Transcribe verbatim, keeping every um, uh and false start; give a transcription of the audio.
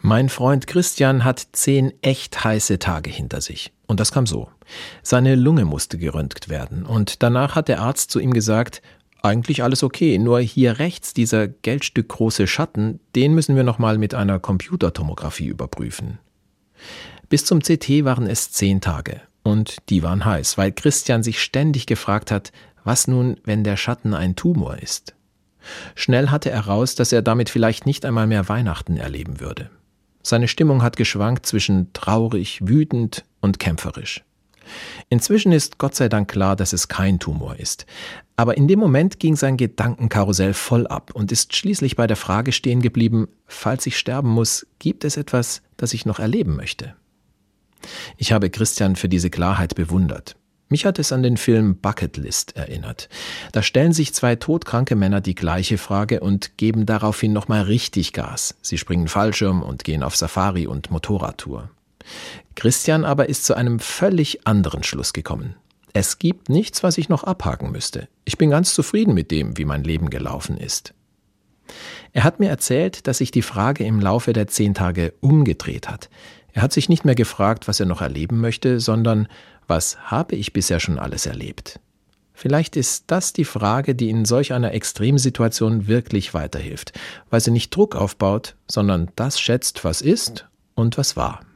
Mein Freund Christian hat zehn echt heiße Tage hinter sich. Und das kam so. Seine Lunge musste geröntgt werden und danach hat der Arzt zu ihm gesagt, eigentlich alles okay, nur hier rechts dieser geldstückgroße Schatten, den müssen wir nochmal mit einer Computertomographie überprüfen. Bis zum C T waren es zehn Tage und die waren heiß, weil Christian sich ständig gefragt hat, was nun, wenn der Schatten ein Tumor ist. Schnell hatte er raus, dass er damit vielleicht nicht einmal mehr Weihnachten erleben würde. Seine Stimmung hat geschwankt zwischen traurig, wütend und kämpferisch. Inzwischen ist Gott sei Dank klar, dass es kein Tumor ist. Aber in dem Moment ging sein Gedankenkarussell voll ab und ist schließlich bei der Frage stehen geblieben, falls ich sterben muss, gibt es etwas, das ich noch erleben möchte? Ich habe Christian für diese Klarheit bewundert. Mich hat es an den Film Bucket List erinnert. Da stellen sich zwei todkranke Männer die gleiche Frage und geben daraufhin nochmal richtig Gas. Sie springen Fallschirm und gehen auf Safari und Motorradtour. Christian aber ist zu einem völlig anderen Schluss gekommen. Es gibt nichts, was ich noch abhaken müsste. Ich bin ganz zufrieden mit dem, wie mein Leben gelaufen ist. Er hat mir erzählt, dass sich die Frage im Laufe der zehn Tage umgedreht hat. Er hat sich nicht mehr gefragt, was er noch erleben möchte, sondern was habe ich bisher schon alles erlebt? Vielleicht ist das die Frage, die in solch einer Extremsituation wirklich weiterhilft, weil sie nicht Druck aufbaut, sondern das schätzt, was ist und was war.